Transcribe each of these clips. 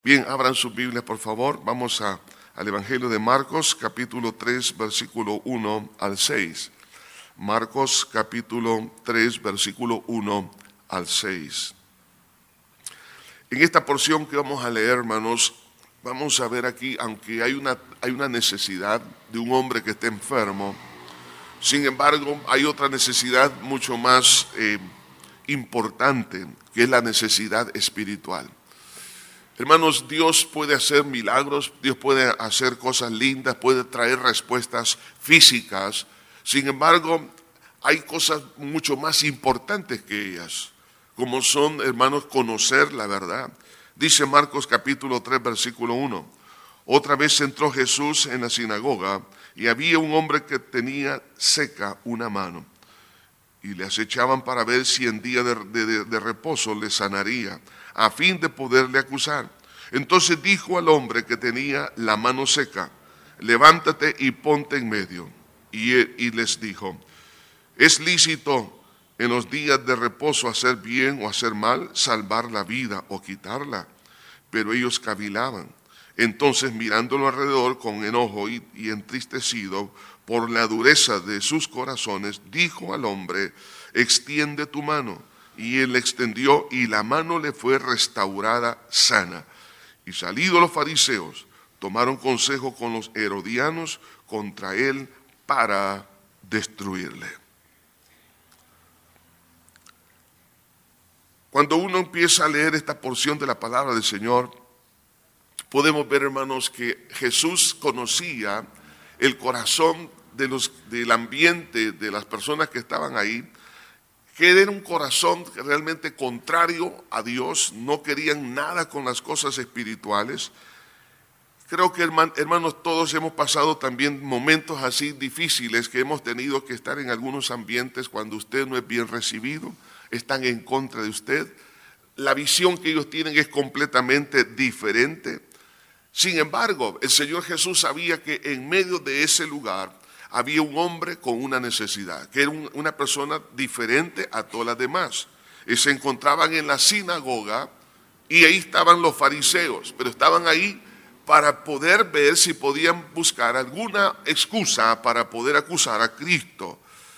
Bien, abran sus Biblias, por favor. Vamos al Evangelio de Marcos, capítulo 3, versículo 1 al 6. Marcos, capítulo 3, versículo 1 al 6. En esta porción que vamos a leer, hermanos, vamos a ver aquí, aunque hay una necesidad de un hombre que esté enfermo, sin embargo, hay otra necesidad mucho más importante, que es la necesidad espiritual. Hermanos, Dios puede hacer milagros, Dios puede hacer cosas lindas, puede traer respuestas físicas. Sin embargo, hay cosas mucho más importantes que ellas, como son, hermanos, conocer la verdad. Dice Marcos capítulo 3, versículo 1. Otra vez entró Jesús en la sinagoga y había un hombre que tenía seca una mano. Y le acechaban para ver si en día de reposo le sanaría, a fin de poderle acusar. Entonces dijo al hombre que tenía la mano seca: levántate y ponte en medio. Y les dijo: ¿es lícito en los días de reposo hacer bien o hacer mal, salvar la vida o quitarla? Pero ellos cavilaban. Entonces, mirándolo alrededor con enojo y entristecido por la dureza de sus corazones, dijo al hombre: extiende tu mano. Y él extendió, y la mano le fue restaurada sana. Y salidos los fariseos, tomaron consejo con los herodianos contra él para destruirle. Cuando uno empieza a leer esta porción de la palabra del Señor, podemos ver, hermanos, que Jesús conocía el corazón del ambiente, de las personas que estaban ahí, que era un corazón realmente contrario a Dios, no querían nada con las cosas espirituales. Creo que, hermanos, todos hemos pasado también momentos así difíciles, que hemos tenido que estar en algunos ambientes cuando usted no es bien recibido, están en contra de usted. La visión que ellos tienen es completamente diferente. Sin embargo, el Señor Jesús sabía que en medio de ese lugar había un hombre con una necesidad, que era una persona diferente a todas las demás. Y se encontraban en la sinagoga y ahí estaban los fariseos, pero estaban ahí para poder ver si podían buscar alguna excusa para poder acusar a Cristo.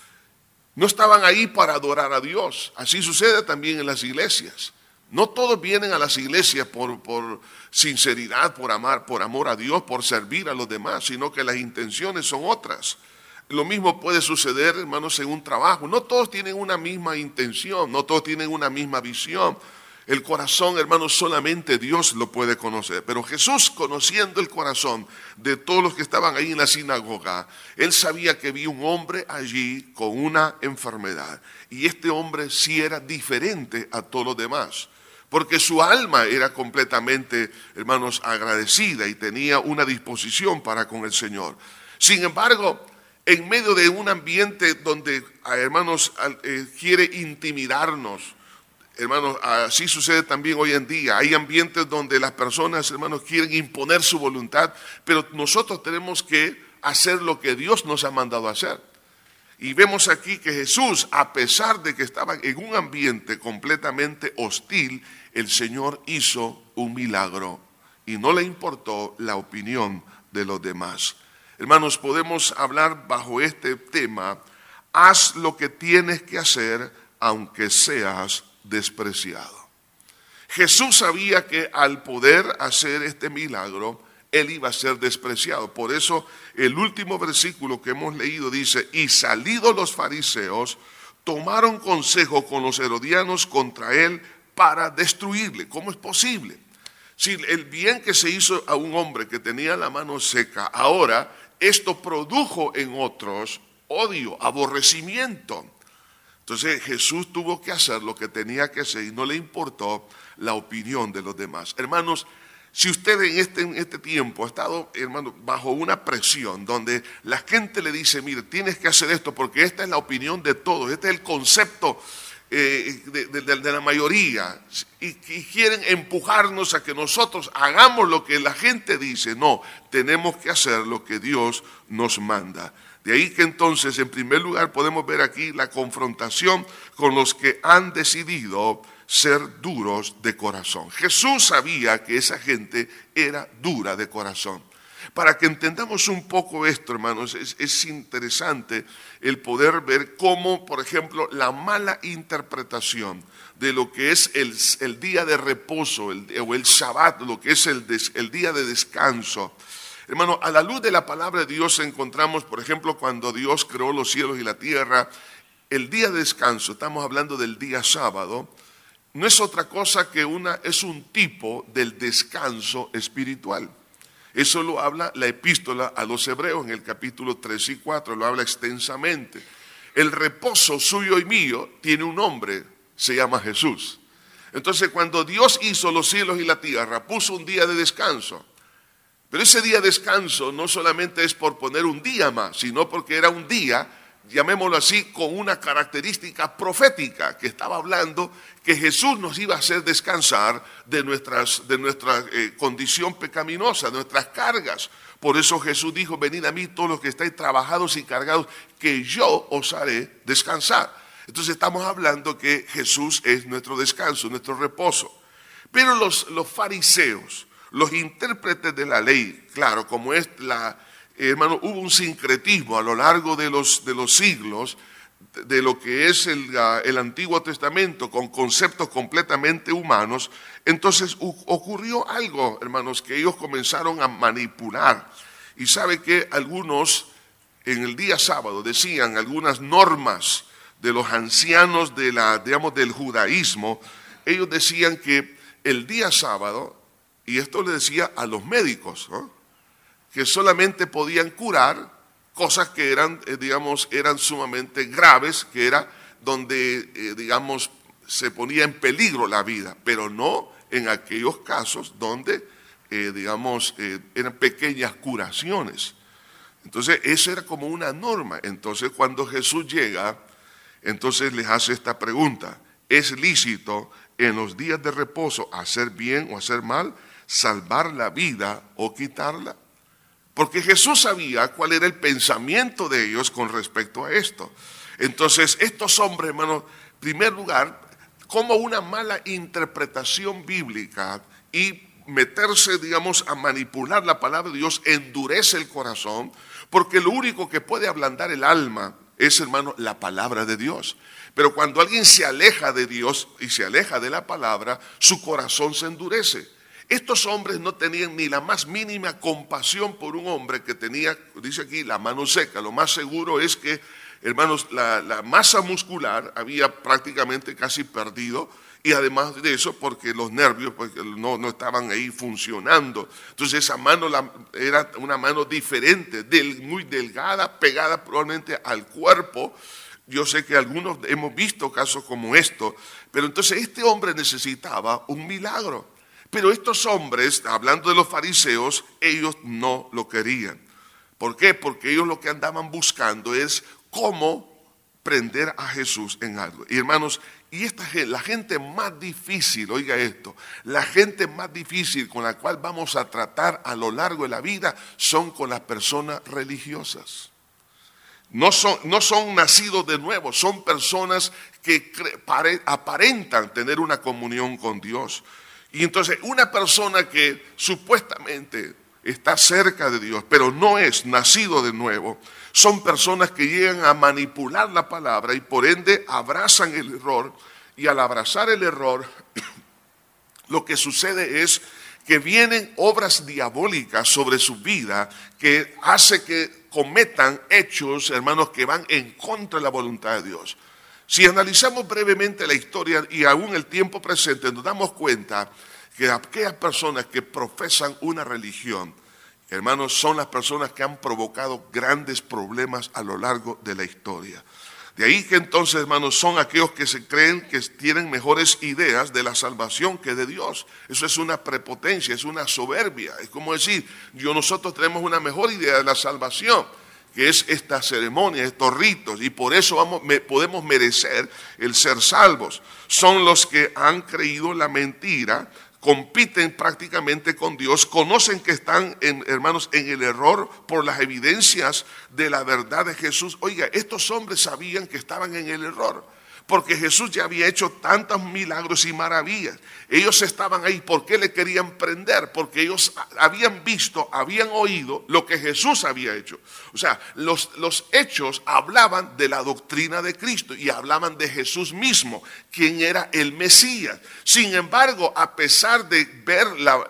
No estaban ahí para adorar a Dios. Así sucede también en las iglesias. No todos vienen a las iglesias por sinceridad, por amor a Dios, por servir a los demás, sino que las intenciones son otras. Lo mismo puede suceder, hermanos, en un trabajo. No todos tienen una misma intención, no todos tienen una misma visión. El corazón, hermanos, solamente Dios lo puede conocer. Pero Jesús, conociendo el corazón de todos los que estaban ahí en la sinagoga, Él sabía que había un hombre allí con una enfermedad. Y este hombre sí era diferente a todos los demás, porque su alma era completamente, hermanos, agradecida y tenía una disposición para con el Señor. Sin embargo, en medio de un ambiente donde, hermanos, quiere intimidarnos, hermanos, así sucede también hoy en día. Hay ambientes donde las personas, hermanos, quieren imponer su voluntad, pero nosotros tenemos que hacer lo que Dios nos ha mandado hacer. Y vemos aquí que Jesús, a pesar de que estaba en un ambiente completamente hostil, el Señor hizo un milagro y no le importó la opinión de los demás. Hermanos, podemos hablar bajo este tema: haz lo que tienes que hacer aunque seas despreciado. Jesús sabía que al poder hacer este milagro, Él iba a ser despreciado. Por eso el último versículo que hemos leído dice: y salidos los fariseos, tomaron consejo con los herodianos contra Él para destruirle. ¿Cómo es posible? Si el bien que se hizo a un hombre que tenía la mano seca, ahora esto produjo en otros odio, aborrecimiento. Entonces Jesús tuvo que hacer lo que tenía que hacer y no le importó la opinión de los demás. Hermanos, si usted en este tiempo ha estado, hermano, bajo una presión donde la gente le dice: mire, tienes que hacer esto porque esta es la opinión de todos, este es el concepto de la mayoría, y quieren empujarnos a que nosotros hagamos lo que la gente dice. No, tenemos que hacer lo que Dios nos manda. De ahí que entonces, en primer lugar, podemos ver aquí la confrontación con los que han decidido ser duros de corazón. Jesús sabía que esa gente era dura de corazón. Para que entendamos un poco esto, hermanos, es interesante el poder ver cómo, por ejemplo, la mala interpretación de lo que es el día de reposo o el Shabbat, lo que es el día de descanso. Hermano, a la luz de la palabra de Dios encontramos, por ejemplo, cuando Dios creó los cielos y la tierra, el día de descanso, estamos hablando del día sábado, no es otra cosa que es un tipo del descanso espiritual. Eso lo habla la epístola a los Hebreos en el capítulo 3 y 4, lo habla extensamente. El reposo suyo y mío tiene un nombre, se llama Jesús. Entonces, cuando Dios hizo los cielos y la tierra, puso un día de descanso. Pero ese día de descanso no solamente es por poner un día más, sino porque era un día, llamémoslo así, con una característica profética, que estaba hablando que Jesús nos iba a hacer descansar de nuestra condición pecaminosa, de nuestras cargas. Por eso Jesús dijo, venid a mí todos los que estáis trabajados y cargados, que yo os haré descansar. Entonces estamos hablando que Jesús es nuestro descanso, nuestro reposo. Pero los fariseos, los intérpretes de la ley, claro, como es hermano, hubo un sincretismo a lo largo de los siglos de lo que es el Antiguo Testamento con conceptos completamente humanos. Entonces ocurrió algo, hermanos, que ellos comenzaron a manipular. Y sabe que algunos en el día sábado decían algunas normas de los ancianos del judaísmo. Ellos decían que el día sábado, y esto le decía a los médicos, ¿no?, que solamente podían curar cosas que eran sumamente graves, que era donde, se ponía en peligro la vida, pero no en aquellos casos donde, eran pequeñas curaciones. Entonces, eso era como una norma. Entonces, cuando Jesús llega, entonces les hace esta pregunta: ¿es lícito en los días de reposo hacer bien o hacer mal, salvar la vida o quitarla? Porque Jesús sabía cuál era el pensamiento de ellos con respecto a esto. Entonces, estos hombres, hermanos, en primer lugar, como una mala interpretación bíblica y meterse, a manipular la palabra de Dios, endurece el corazón, porque lo único que puede ablandar el alma es, hermano, la palabra de Dios. Pero cuando alguien se aleja de Dios y se aleja de la palabra, su corazón se endurece. Estos hombres no tenían ni la más mínima compasión por un hombre que tenía, dice aquí, la mano seca. Lo más seguro es que, hermanos, la masa muscular había prácticamente casi perdido, y además de eso, porque los nervios pues, no estaban ahí funcionando. Entonces esa mano era una mano diferente, muy delgada, pegada probablemente al cuerpo. Yo sé que algunos hemos visto casos como esto, pero entonces este hombre necesitaba un milagro. Pero estos hombres, hablando de los fariseos, ellos no lo querían. ¿Por qué? Porque ellos lo que andaban buscando es cómo prender a Jesús en algo. Y hermanos, la gente más difícil, oiga esto, la gente más difícil con la cual vamos a tratar a lo largo de la vida son con las personas religiosas. No son nacidos de nuevo, son personas que aparentan tener una comunión con Dios. Y entonces una persona que supuestamente está cerca de Dios, pero no es nacido de nuevo, son personas que llegan a manipular la palabra y por ende abrazan el error. Y al abrazar el error, lo que sucede es que vienen obras diabólicas sobre su vida que hace que cometan hechos, hermanos, que van en contra de la voluntad de Dios. Si analizamos brevemente la historia y aún el tiempo presente, nos damos cuenta que aquellas personas que profesan una religión, hermanos, son las personas que han provocado grandes problemas a lo largo de la historia. De ahí que entonces, hermanos, son aquellos que se creen que tienen mejores ideas de la salvación que de Dios. Eso es una prepotencia, es una soberbia. Es como decir, nosotros tenemos una mejor idea de la salvación, que es esta ceremonia, estos ritos, y por eso podemos merecer el ser salvos. Son los que han creído la mentira, compiten prácticamente con Dios, conocen que están, hermanos, en el error por las evidencias de la verdad de Jesús. Oiga, estos hombres sabían que estaban en el error, porque Jesús ya había hecho tantos milagros y maravillas. Ellos estaban ahí. ¿Por qué le querían prender? Porque ellos habían visto, habían oído lo que Jesús había hecho. O sea, los hechos hablaban de la doctrina de Cristo y hablaban de Jesús mismo, quien era el Mesías. Sin embargo, a pesar de ver,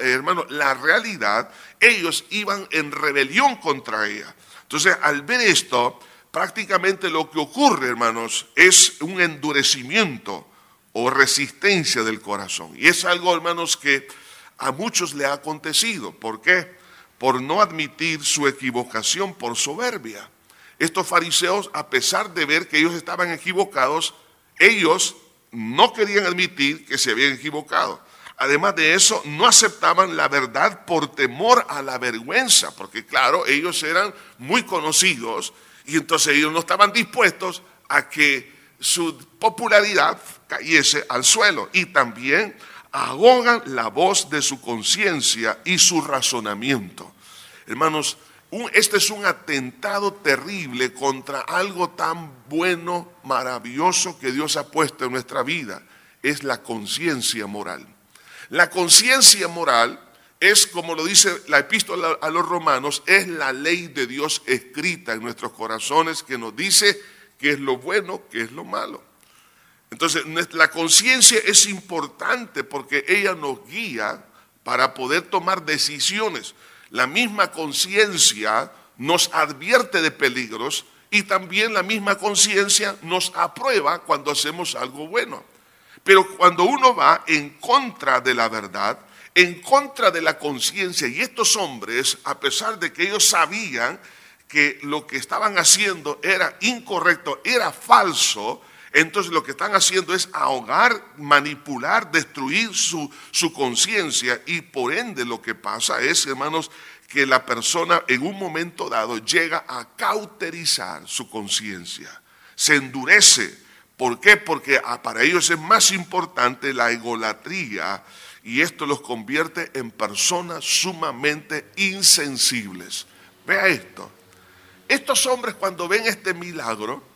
la realidad, ellos iban en rebelión contra ella. Entonces, al ver esto, prácticamente lo que ocurre, hermanos, es un endurecimiento o resistencia del corazón. Y es algo, hermanos, que a muchos le ha acontecido. ¿Por qué? Por no admitir su equivocación por soberbia. Estos fariseos, a pesar de ver que ellos estaban equivocados, ellos no querían admitir que se habían equivocado. Además de eso, no aceptaban la verdad por temor a la vergüenza, porque claro, ellos eran muy conocidos y entonces ellos no estaban dispuestos a que su popularidad cayese al suelo. Y también ahogan la voz de su conciencia y su razonamiento. Hermanos, este es un atentado terrible contra algo tan bueno, maravilloso que Dios ha puesto en nuestra vida. Es la conciencia moral. La conciencia moral es, como lo dice la epístola a los romanos, es la ley de Dios escrita en nuestros corazones que nos dice qué es lo bueno, qué es lo malo. Entonces, la conciencia es importante porque ella nos guía para poder tomar decisiones. La misma conciencia nos advierte de peligros y también la misma conciencia nos aprueba cuando hacemos algo bueno. Pero cuando uno va en contra de la verdad, en contra de la conciencia, y estos hombres, a pesar de que ellos sabían que lo que estaban haciendo era incorrecto, era falso, entonces lo que están haciendo es ahogar, manipular, destruir su conciencia, y por ende lo que pasa es, hermanos, que la persona en un momento dado llega a cauterizar su conciencia, se endurece. ¿Por qué? Porque para ellos es más importante la egolatría y esto los convierte en personas sumamente insensibles. Vea esto. Estos hombres cuando ven este milagro,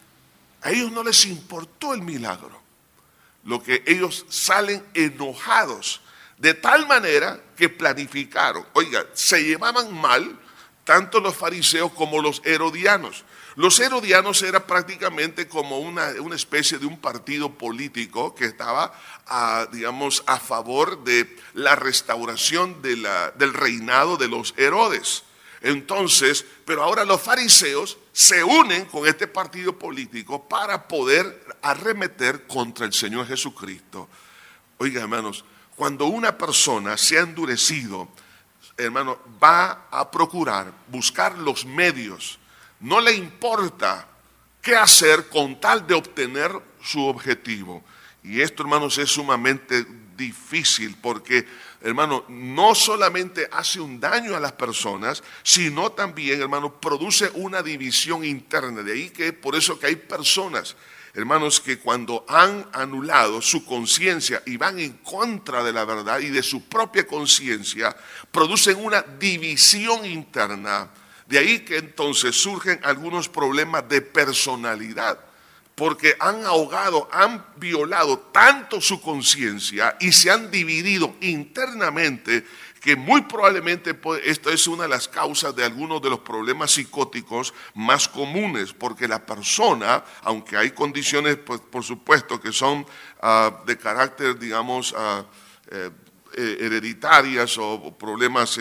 a ellos no les importó el milagro. Lo que ellos salen enojados, de tal manera que planificaron. Oiga, se llevaban mal tanto los fariseos como los herodianos. Los herodianos era prácticamente como una especie de un partido político que estaba, a favor de la restauración del reinado de los Herodes. Entonces, pero ahora los fariseos se unen con este partido político para poder arremeter contra el Señor Jesucristo. Oiga, hermanos, cuando una persona se ha endurecido, hermano, va a procurar buscar los medios. No le importa qué hacer con tal de obtener su objetivo. Y esto, hermanos, es sumamente difícil porque, hermano, no solamente hace un daño a las personas, sino también, hermano, produce una división interna. De ahí que, por eso que hay personas, hermanos, que cuando han anulado su conciencia y van en contra de la verdad y de su propia conciencia, producen una división interna. De ahí que entonces surgen algunos problemas de personalidad, porque han ahogado, han violado tanto su conciencia y se han dividido internamente que muy probablemente esto es una de las causas de algunos de los problemas psicóticos más comunes, porque la persona, aunque hay condiciones, pues, por supuesto, que son de carácter, digamos, hereditarias o problemas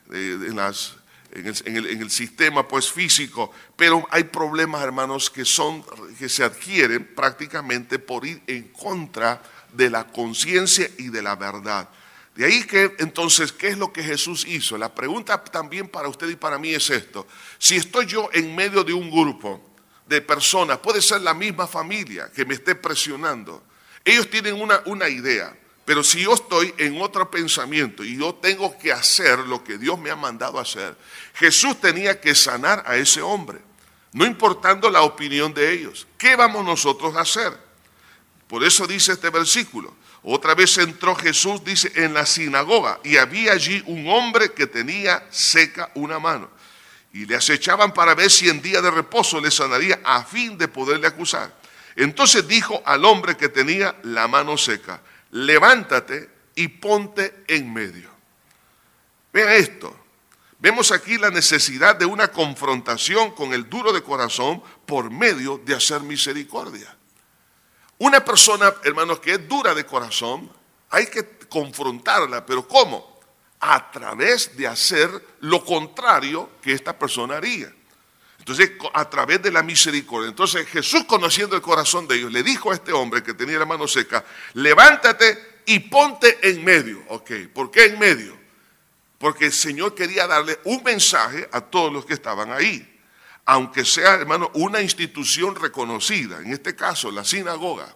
en el sistema pues físico, pero hay problemas, hermanos, que se adquieren prácticamente por ir en contra de la conciencia y de la verdad. De ahí que entonces, ¿qué es lo que Jesús hizo? La pregunta también para usted y para mí es esto: si estoy yo en medio de un grupo de personas, puede ser la misma familia que me esté presionando, ellos tienen una idea. Pero si yo estoy en otro pensamiento y yo tengo que hacer lo que Dios me ha mandado hacer, Jesús tenía que sanar a ese hombre, no importando la opinión de ellos. ¿Qué vamos nosotros a hacer? Por eso dice este versículo. Otra vez entró Jesús, dice, en la sinagoga, y había allí un hombre que tenía seca una mano. Y le acechaban para ver si en día de reposo le sanaría a fin de poderle acusar. Entonces dijo al hombre que tenía la mano seca, levántate y ponte en medio. Vea esto. Vemos aquí la necesidad de una confrontación con el duro de corazón por medio de hacer misericordia. Una persona, hermanos, que es dura de corazón, hay que confrontarla, pero ¿cómo? A través de hacer lo contrario que esta persona haría. Entonces, a través de la misericordia. Entonces, Jesús, conociendo el corazón de ellos, le dijo a este hombre que tenía la mano seca, levántate y ponte en medio. Ok, ¿por qué en medio? Porque el Señor quería darle un mensaje a todos los que estaban ahí. Aunque sea, hermano, una institución reconocida, en este caso la sinagoga,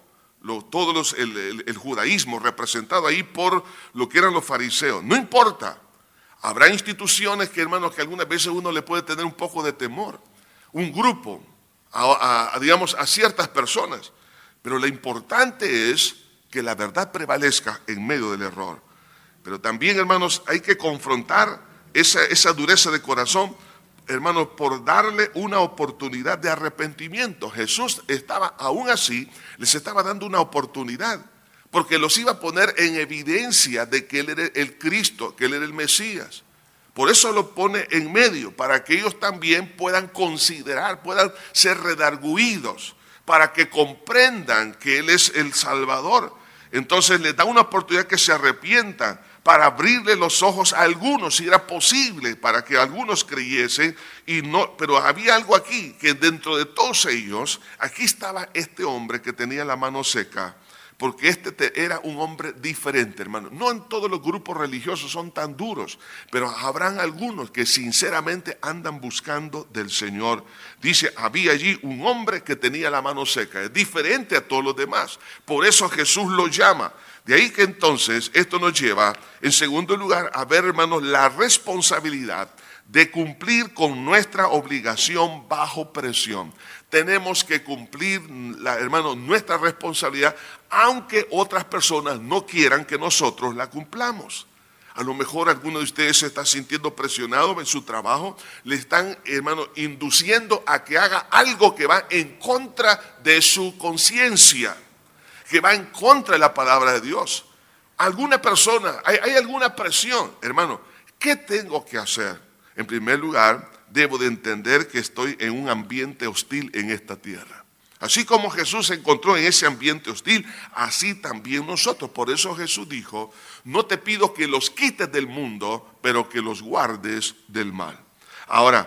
el judaísmo representado ahí por lo que eran los fariseos. No importa, habrá instituciones que, hermanos, que algunas veces uno le puede tener un poco de temor. Un grupo, digamos, a ciertas personas. Pero lo importante es que la verdad prevalezca en medio del error. Pero también, hermanos, hay que confrontar esa dureza de corazón, hermanos, por darle una oportunidad de arrepentimiento. Jesús estaba, aún así, les estaba dando una oportunidad, porque los iba a poner en evidencia de que Él era el Cristo, que Él era el Mesías. Por eso lo pone en medio, para que ellos también puedan considerar, puedan ser redarguidos, para que comprendan que Él es el Salvador. Entonces les da una oportunidad que se arrepientan, para abrirle los ojos a algunos, si era posible, para que algunos creyesen, pero había algo aquí, que dentro de todos ellos, aquí estaba este hombre que tenía la mano seca, porque era un hombre diferente, hermano. No en todos los grupos religiosos son tan duros, pero habrán algunos que sinceramente andan buscando del Señor. Dice, había allí un hombre que tenía la mano seca, es diferente a todos los demás. Por eso Jesús lo llama. De ahí que entonces esto nos lleva, en segundo lugar, a ver, hermanos, la responsabilidad de cumplir con nuestra obligación bajo presión. Tenemos que cumplir, hermanos, nuestra responsabilidad, aunque otras personas no quieran que nosotros la cumplamos. A lo mejor alguno de ustedes se está sintiendo presionado en su trabajo, le están, hermanos, induciendo a que haga algo que va en contra de su conciencia, que va en contra de la palabra de Dios. Alguna persona, hay alguna presión, hermano, ¿qué tengo que hacer? En primer lugar, debo de entender que estoy en un ambiente hostil en esta tierra. Así como Jesús se encontró en ese ambiente hostil, así también nosotros. Por eso Jesús dijo, no te pido que los quites del mundo, pero que los guardes del mal. Ahora,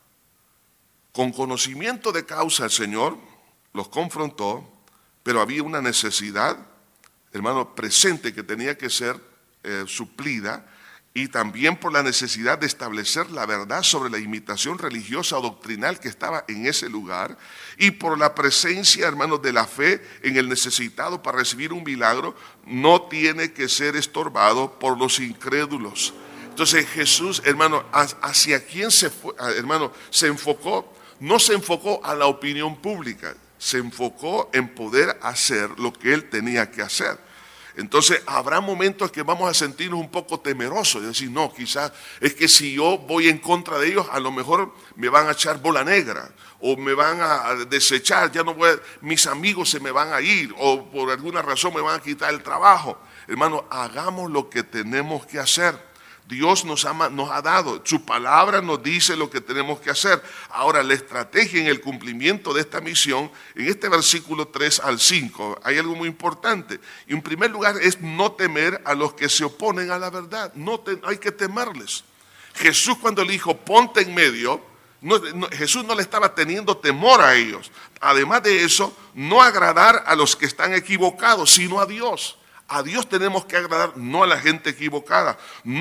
con conocimiento de causa el Señor los confrontó, pero había una necesidad, hermano, presente que tenía que ser suplida, y también por la necesidad de establecer la verdad sobre la imitación religiosa o doctrinal que estaba en ese lugar, y por la presencia, hermanos, de la fe en el necesitado para recibir un milagro, no tiene que ser estorbado por los incrédulos. Entonces Jesús, hermano, ¿hacia quién se fue? Hermano, se enfocó, no se enfocó a la opinión pública, se enfocó en poder hacer lo que Él tenía que hacer. Entonces habrá momentos que vamos a sentirnos un poco temerosos y decir, no, quizás es que si yo voy en contra de ellos, a lo mejor me van a echar bola negra o me van a desechar, ya no mis amigos se me van a ir o por alguna razón me van a quitar el trabajo. Hermano, hagamos lo que tenemos que hacer. Dios nos ha dado, su palabra nos dice lo que tenemos que hacer. Ahora, la estrategia en el cumplimiento de esta misión, en este versículo 3 al 5, hay algo muy importante. Y en primer lugar es no temer a los que se oponen a la verdad. Hay que temerles. Jesús, cuando le dijo, ponte en medio, Jesús no le estaba teniendo temor a ellos. Además de eso, no agradar a los que están equivocados, sino a Dios. A Dios tenemos que agradar, no a la gente equivocada.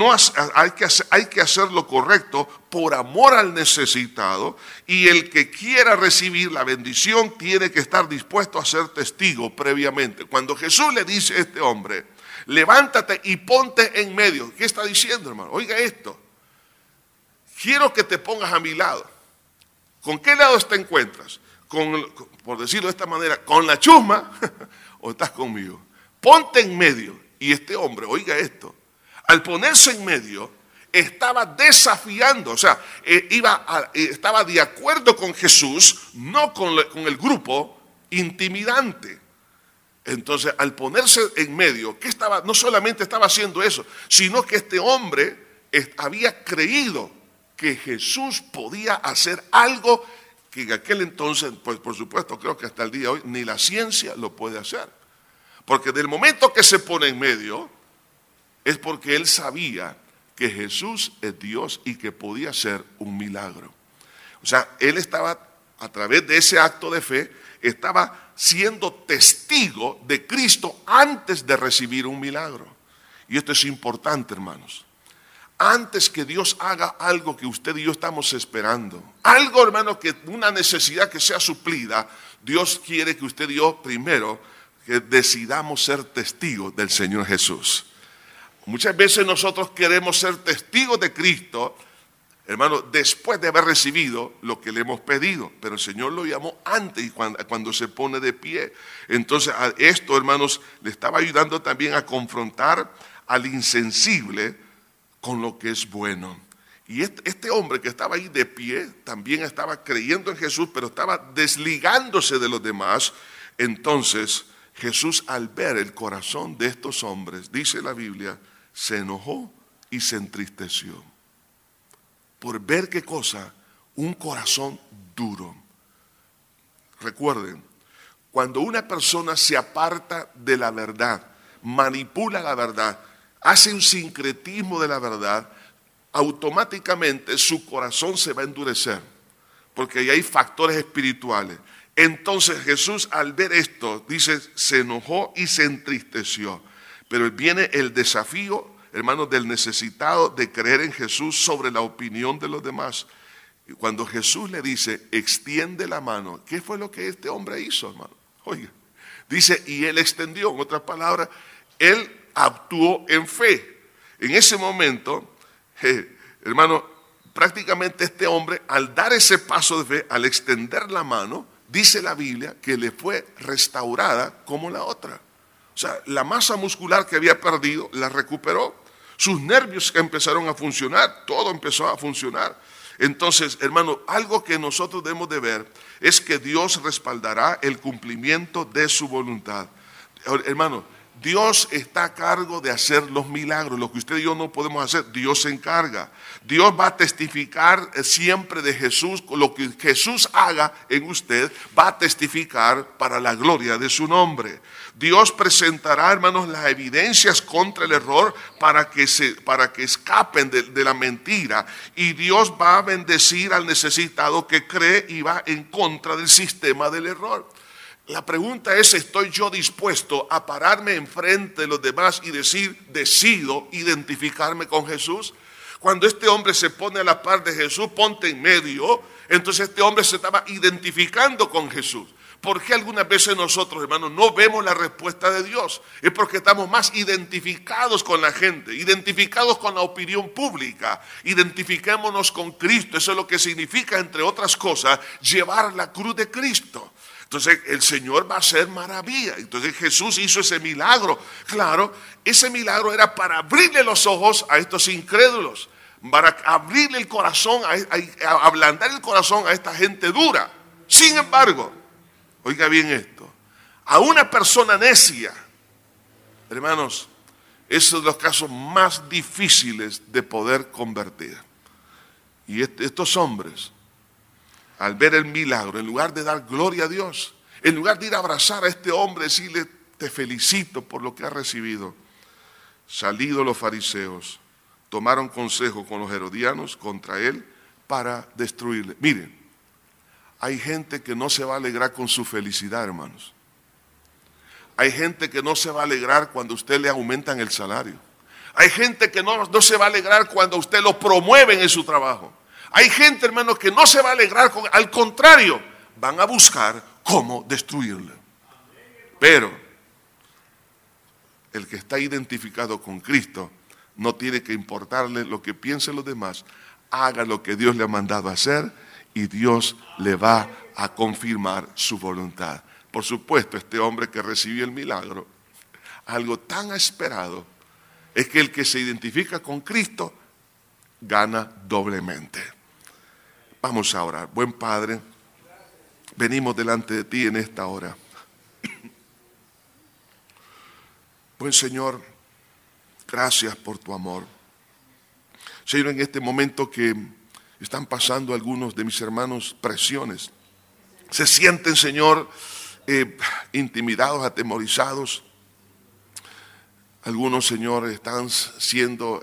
Hay que hacer lo correcto por amor al necesitado, y el que quiera recibir la bendición tiene que estar dispuesto a ser testigo previamente. Cuando Jesús le dice a este hombre, levántate y ponte en medio, ¿qué está diciendo, hermano? Oiga esto, quiero que te pongas a mi lado. ¿Con qué lado te encuentras? Por decirlo de esta manera, ¿con la chusma o estás conmigo? Ponte en medio. Y este hombre, oiga esto, al ponerse en medio, estaba desafiando, o sea, estaba de acuerdo con Jesús, no con el grupo, intimidante. Entonces, al ponerse en medio, ¿qué estaba? No solamente estaba haciendo eso, sino que este hombre había creído que Jesús podía hacer algo que en aquel entonces, pues por supuesto, creo que hasta el día de hoy, ni la ciencia lo puede hacer. Porque del momento que se pone en medio, es porque él sabía que Jesús es Dios y que podía hacer un milagro. O sea, él estaba, a través de ese acto de fe, estaba siendo testigo de Cristo antes de recibir un milagro. Y esto es importante, hermanos. Antes que Dios haga algo que usted y yo estamos esperando, algo, hermano, que una necesidad que sea suplida, Dios quiere que usted y yo primero que decidamos ser testigos del Señor Jesús. Muchas veces nosotros queremos ser testigos de Cristo, hermano, después de haber recibido lo que le hemos pedido, pero el Señor lo llamó antes y cuando se pone de pie. Entonces, a esto, hermanos, le estaba ayudando también a confrontar al insensible con lo que es bueno. Y este hombre que estaba ahí de pie también estaba creyendo en Jesús, pero estaba desligándose de los demás. Entonces Jesús, al ver el corazón de estos hombres, dice la Biblia, se enojó y se entristeció. Por ver qué cosa, un corazón duro. Recuerden, cuando una persona se aparta de la verdad, manipula la verdad, hace un sincretismo de la verdad, automáticamente su corazón se va a endurecer, porque ahí hay factores espirituales. Entonces Jesús, al ver esto, dice, se enojó y se entristeció. Pero viene el desafío, hermanos, del necesitado de creer en Jesús sobre la opinión de los demás. Y cuando Jesús le dice, extiende la mano, ¿qué fue lo que este hombre hizo, hermano? Oiga, dice, y él extendió, en otras palabras, él actuó en fe. En ese momento, hermano, prácticamente este hombre, al dar ese paso de fe, al extender la mano, dice la Biblia que le fue restaurada como la otra. O sea, la masa muscular que había perdido la recuperó. Sus nervios empezaron a funcionar, todo empezó a funcionar. Entonces, hermano, algo que nosotros debemos de ver es que Dios respaldará el cumplimiento de su voluntad. Hermano, Dios está a cargo de hacer los milagros. Lo que usted y yo no podemos hacer, Dios se encarga. Dios va a testificar siempre de Jesús. Lo que Jesús haga en usted va a testificar para la gloria de su nombre. Dios presentará, hermanos, las evidencias contra el error para que escapen de la mentira. Y Dios va a bendecir al necesitado que cree y va en contra del sistema del error. La pregunta es, ¿estoy yo dispuesto a pararme enfrente de los demás y decir, decido identificarme con Jesús? Cuando este hombre se pone a la par de Jesús, ponte en medio, entonces este hombre se estaba identificando con Jesús. ¿Por qué algunas veces nosotros, hermanos, no vemos la respuesta de Dios? Es porque estamos más identificados con la gente, identificados con la opinión pública. Identifiquémonos con Cristo. Eso es lo que significa, entre otras cosas, llevar la cruz de Cristo. Entonces el Señor va a hacer maravilla. Entonces Jesús hizo ese milagro. Claro, ese milagro era para abrirle los ojos a estos incrédulos, para abrirle el corazón, a ablandar el corazón a esta gente dura. Sin embargo, oiga bien esto, a una persona necia, hermanos, es uno de los casos más difíciles de poder convertir. Y estos hombres, al ver el milagro, en lugar de dar gloria a Dios, en lugar de ir a abrazar a este hombre, decirle, te felicito por lo que has recibido, salidos los fariseos, tomaron consejo con los herodianos contra él para destruirle. Miren, hay gente que no se va a alegrar con su felicidad, hermanos. Hay gente que no se va a alegrar cuando a usted le aumentan el salario. Hay gente que no se va a alegrar cuando a usted lo promueven en su trabajo. Hay gente, hermanos, que no se va a alegrar, al contrario, van a buscar cómo destruirle. Pero el que está identificado con Cristo no tiene que importarle lo que piensen los demás. Haga lo que Dios le ha mandado a hacer y Dios le va a confirmar su voluntad. Por supuesto, este hombre que recibió el milagro, algo tan esperado, es que el que se identifica con Cristo gana doblemente. Vamos a orar. Buen Padre, venimos delante de ti en esta hora. Buen Señor, gracias por tu amor. Señor, en este momento que están pasando algunos de mis hermanos presiones, se sienten, Señor, intimidados, atemorizados. Algunos, Señor, están siendo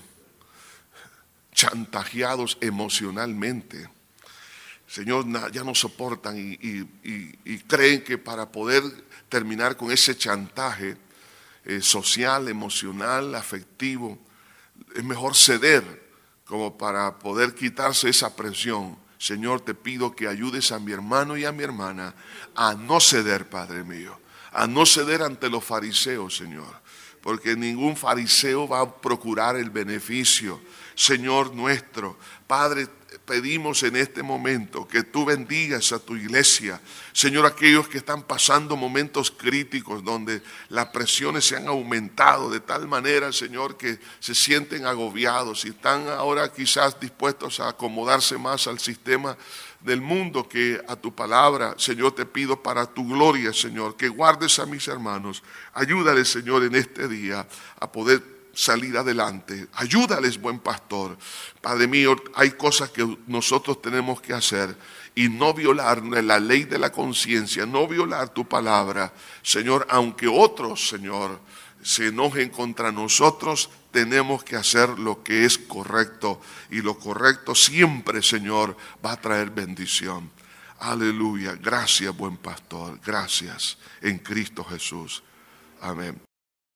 chantajeados emocionalmente. Señor, ya no soportan y creen que para poder terminar con ese chantaje social, emocional, afectivo, es mejor ceder como para poder quitarse esa presión. Señor, te pido que ayudes a mi hermano y a mi hermana a no ceder, Padre mío, a no ceder ante los fariseos, Señor, porque ningún fariseo va a procurar el beneficio, Señor nuestro. Padre, pedimos en este momento que tú bendigas a tu iglesia, Señor, aquellos que están pasando momentos críticos donde las presiones se han aumentado de tal manera, Señor, que se sienten agobiados y están ahora quizás dispuestos a acomodarse más al sistema del mundo que a tu palabra. Señor, te pido para tu gloria, Señor, que guardes a mis hermanos. Ayúdales, Señor, en este día a poder salir adelante. Ayúdales, buen pastor. Padre mío, hay cosas que nosotros tenemos que hacer y no violar la ley de la conciencia, no violar tu palabra. Señor, aunque otros, Señor, se enojen contra nosotros, tenemos que hacer lo que es correcto, y lo correcto siempre, Señor, va a traer bendición. Aleluya. Gracias, buen pastor. Gracias en Cristo Jesús. Amén.